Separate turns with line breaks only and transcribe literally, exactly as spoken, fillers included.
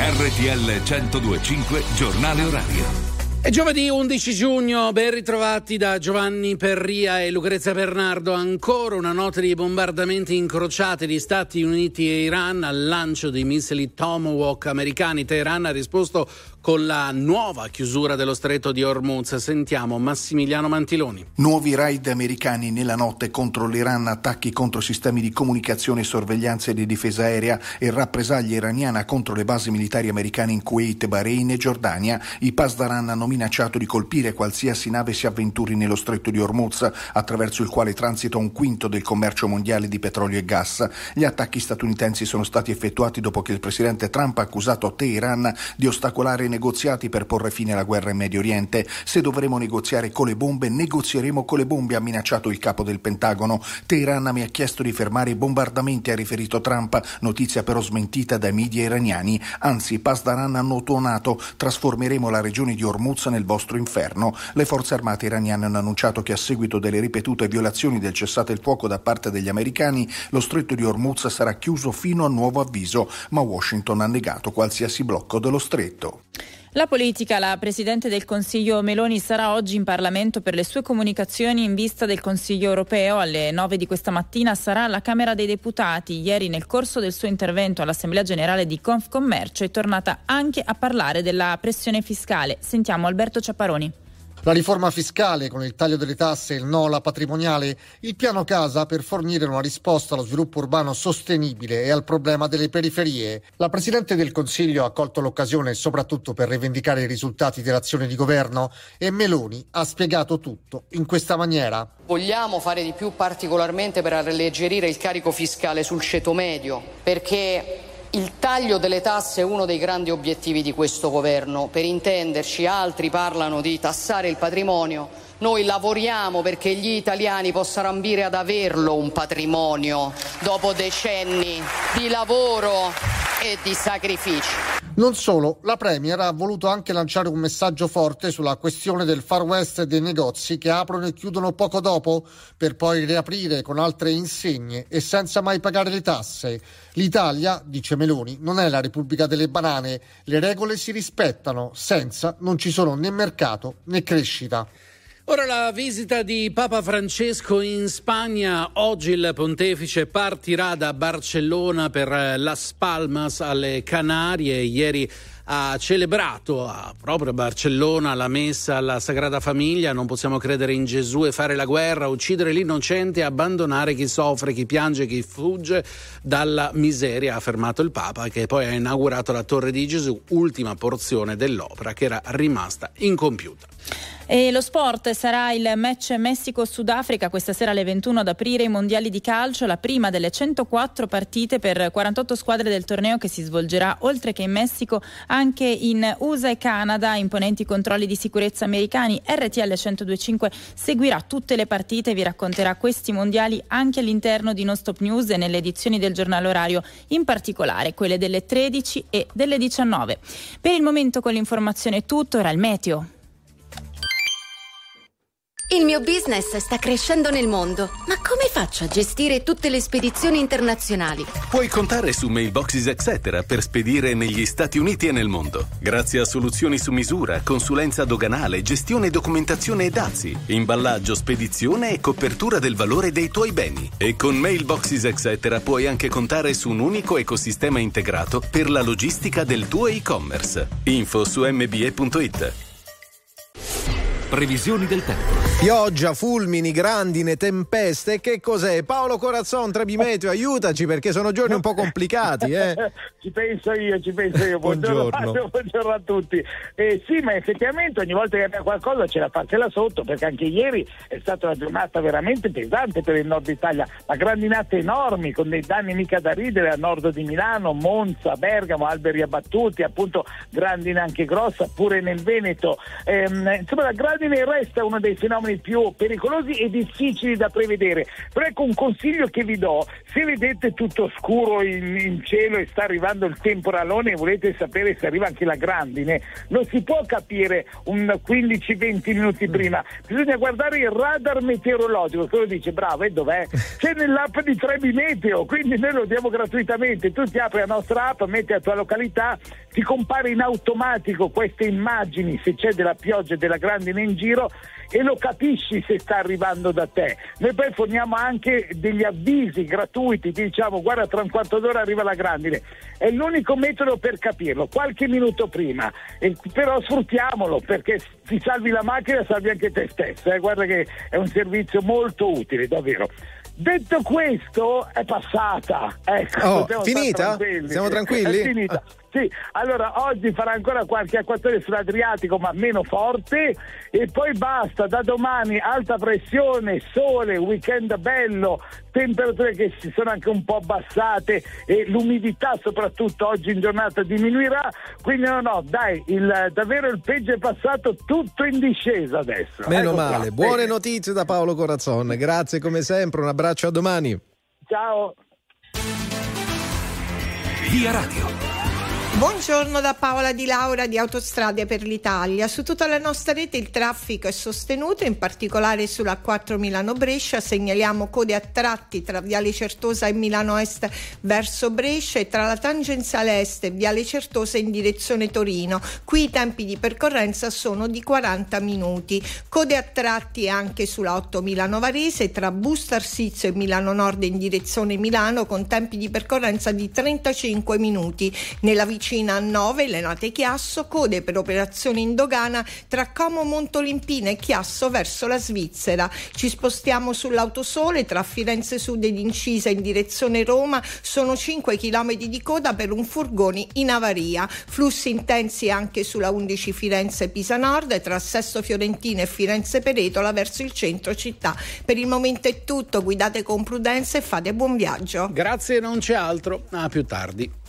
R T L centodue e cinque Giornale Orario.
È giovedì undici giugno, ben ritrovati da Giovanni Perria e Lucrezia Bernardo. Ancora una nota di bombardamenti incrociati di Stati Uniti e Iran al lancio dei missili Tomahawk americani. Teheran ha risposto con la nuova chiusura dello stretto di Hormuz. Sentiamo Massimiliano Mantiloni.
Nuovi raid americani nella notte contro l'Iran, attacchi contro sistemi di comunicazione, sorveglianza e di difesa aerea e rappresaglia iraniana contro le basi militari americane in Kuwait, Bahrain e Giordania. I Pasdaran hanno minacciato di colpire qualsiasi nave si avventuri nello stretto di Hormuz, attraverso il quale transita un quinto del commercio mondiale di petrolio e gas. Gli attacchi statunitensi sono stati effettuati dopo che il presidente Trump ha accusato Teheran di ostacolare i negoziati per porre fine alla guerra in Medio Oriente. Se dovremo negoziare con le bombe, negozieremo con le bombe, ha minacciato il capo del Pentagono. Teheran mi ha chiesto di fermare i bombardamenti, ha riferito Trump, notizia però smentita dai media iraniani. Anzi, i Pasdaran hanno tuonato: trasformeremo la regione di Hormuz nel vostro inferno. Le forze armate iraniane hanno annunciato che a seguito delle ripetute violazioni del cessate il fuoco da parte degli americani, lo stretto di Hormuz sarà chiuso fino a nuovo avviso, ma Washington ha negato qualsiasi blocco dello stretto.
La politica, la Presidente del Consiglio Meloni sarà oggi in Parlamento per le sue comunicazioni in vista del Consiglio europeo. Alle nove di questa mattina sarà alla Camera dei Deputati. Ieri, nel corso del suo intervento all'Assemblea Generale di Confcommercio, è tornata anche a parlare della pressione fiscale. Sentiamo Alberto Ciapparoni.
La riforma fiscale con il taglio delle tasse, il no alla patrimoniale, il piano casa per fornire una risposta allo sviluppo urbano sostenibile e al problema delle periferie. La Presidente del Consiglio ha colto l'occasione soprattutto per rivendicare i risultati dell'azione di governo e Meloni ha spiegato tutto in questa maniera.
Vogliamo fare di più, particolarmente per alleggerire il carico fiscale sul ceto medio, perché il taglio delle tasse è uno dei grandi obiettivi di questo governo. Per intenderci, altri parlano di tassare il patrimonio, noi lavoriamo perché gli italiani possano ambire ad averlo un patrimonio dopo decenni di lavoro e di sacrifici.
Non solo, la Premier ha voluto anche lanciare un messaggio forte sulla questione del Far West e dei negozi che aprono e chiudono poco dopo per poi riaprire con altre insegne e senza mai pagare le tasse. L'Italia, dice Meloni, non è la Repubblica delle banane, le regole si rispettano, senza non ci sono né mercato né crescita.
Ora la visita di Papa Francesco in Spagna. Oggi il pontefice partirà da Barcellona per Las Palmas alle Canarie. Ieri ha celebrato a, proprio a Barcellona la messa alla Sagrada Famiglia. Non possiamo credere in Gesù e fare la guerra, uccidere l'innocente e abbandonare chi soffre, chi piange, chi fugge dalla miseria, ha affermato il Papa, che poi ha inaugurato la Torre di Gesù, ultima porzione dell'opera che era rimasta incompiuta.
E lo sport sarà il match Messico-Sudafrica questa sera alle ventuno ad aprire i mondiali di calcio, la prima delle centoquattro partite per quarantotto squadre del torneo che si svolgerà oltre che in Messico anche in U S A e Canada. Imponenti controlli di sicurezza americani. R T L centodue e cinque seguirà tutte le partite e vi racconterà questi mondiali anche all'interno di Non Stop News e nelle edizioni del giornale orario, in particolare quelle delle tredici e delle diciannove. Per il momento con l'informazione è tutto, ora il meteo.
Il mio business sta crescendo nel mondo, ma come faccio a gestire tutte le spedizioni internazionali?
Puoi contare su Mailboxes et cetera per spedire negli Stati Uniti e nel mondo. Grazie a soluzioni su misura, consulenza doganale, gestione e documentazione e dazi, imballaggio, spedizione e copertura del valore dei tuoi beni. E con Mailboxes et cetera puoi anche contare su un unico ecosistema integrato per la logistica del tuo e-commerce. Info su m b e punto it.
Previsioni del tempo.
Pioggia, fulmini, grandine, tempeste. Che cos'è? Paolo Corazzon, Trebimeteo, aiutaci perché sono giorni un po' complicati, eh?
Ci penso io, ci penso io. Buongiorno, buongiorno. buongiorno a tutti. Eh, sì, ma effettivamente ogni volta che abbiamo qualcosa c'è da farcela sotto, perché anche ieri è stata una giornata veramente pesante per il nord Italia, ma grandinate enormi con dei danni mica da ridere a nord di Milano, Monza, Bergamo, alberi abbattuti, appunto grandine anche grossa pure nel Veneto. Eh, insomma, la grandine resta uno dei fenomeni fenomeni più pericolosi e difficili da prevedere. Però ecco un consiglio che vi do: se vedete tutto scuro in, in cielo e sta arrivando il temporalone e volete sapere se arriva anche la grandine, non si può capire un quindici venti minuti prima, bisogna guardare il radar meteorologico che lo dice. Bravo, e dov'è? C'è nell'app di Trebi Meteo, quindi noi lo diamo gratuitamente. Tu ti apri la nostra app, metti la tua località, ti compare in automatico queste immagini se c'è della pioggia e della grandine in giro e lo capisci se sta arrivando da te. Noi poi forniamo anche degli avvisi gratuiti, ti diciamo guarda tra un quarto d'ora arriva la grandine. È l'unico metodo per capirlo, qualche minuto prima, e però sfruttiamolo, perché ti salvi la macchina, salvi anche te stesso, eh? Guarda che è un servizio molto utile, davvero. Detto questo, è passata. Ecco,
oh, finita?
Tranquilli.
Siamo tranquilli?
È finita. Sì, allora oggi farà ancora qualche acquattone sull'Adriatico, ma meno forte, e poi basta. Da domani alta pressione, sole, weekend bello, temperature che si sono anche un po' abbassate e l'umidità soprattutto oggi in giornata diminuirà, quindi no no dai, il, davvero il peggio è passato, tutto in discesa adesso.
Meno
ecco
male,
qua.
buone notizie da Paolo Corazzon, grazie come sempre, un abbraccio, a domani.
Ciao.
Via Radio.
Buongiorno da Paola Di Laura di Autostrade per l'Italia. Su tutta la nostra rete il traffico è sostenuto, in particolare sulla A quattro Milano-Brescia. Segnaliamo code a tratti tra Viale Certosa e Milano Est verso Brescia e tra la tangenziale est e Viale Certosa in direzione Torino. Qui i tempi di percorrenza sono di quaranta minuti. Code a tratti anche sulla otto Milano-Varese tra Busto Arsizio e Milano Nord in direzione Milano con tempi di percorrenza di trentacinque minuti. Nella vicina a nove Lenate Chiasso, code per operazioni in dogana tra Como Montolimpina e Chiasso verso la Svizzera. Ci spostiamo sull'Autosole tra Firenze Sud ed Incisa in direzione Roma, sono cinque chilometri di coda per un furgone in avaria. Flussi intensi anche sulla undici Firenze Pisa Nord tra Sesto Fiorentino e Firenze Peretola verso il centro città. Per il momento è tutto, guidate con prudenza e fate buon viaggio.
Grazie, non c'è altro, a più tardi.